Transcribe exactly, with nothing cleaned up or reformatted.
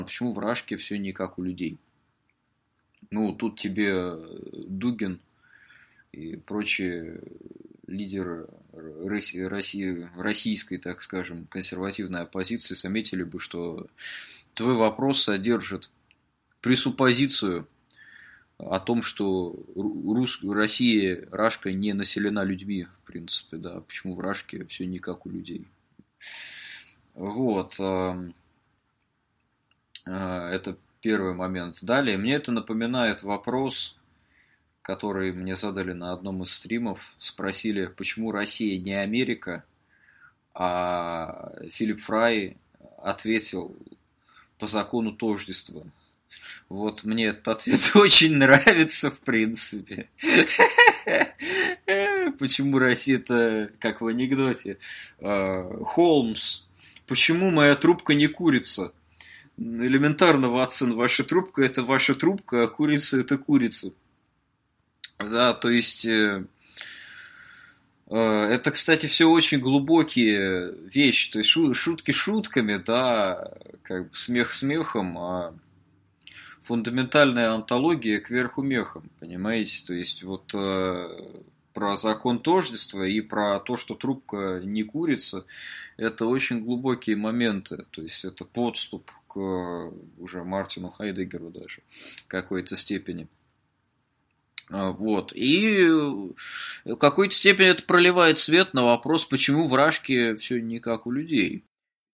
почему в Рашке все не как у людей? Ну, тут тебе Дугин и прочие лидеры России, России, российской, так скажем, консервативной оппозиции заметили бы, что твой вопрос содержит пресуппозицию о том, что Рус... Россия, Рашка не населена людьми, в принципе, да, почему в Рашке все не как у людей. Вот. Это первый момент. Далее, мне это напоминает вопрос, который мне задали на одном из стримов. Спросили, почему Россия не Америка, а Филипп Фрай ответил по закону тождества. Вот мне этот ответ очень нравится, в принципе. Почему Россия-то, как в анекдоте, Холмс, почему моя трубка не курица? Элементарно, Ватсон, ваша трубка – это ваша трубка, а курица – это курица. Да, то есть, э, э, это, кстати, все очень глубокие вещи. То есть, шу- шутки шутками, да, как бы смех смехом, а фундаментальная антология кверху мехом, понимаете? То есть, вот э, про закон тождества и про то, что трубка не курица, это очень глубокие моменты. То есть, это подступ к уже Мартину Хайдеггеру даже в какой-то степени. Вот. И в какой-то степени это проливает свет на вопрос, почему в Рашке все не как у людей.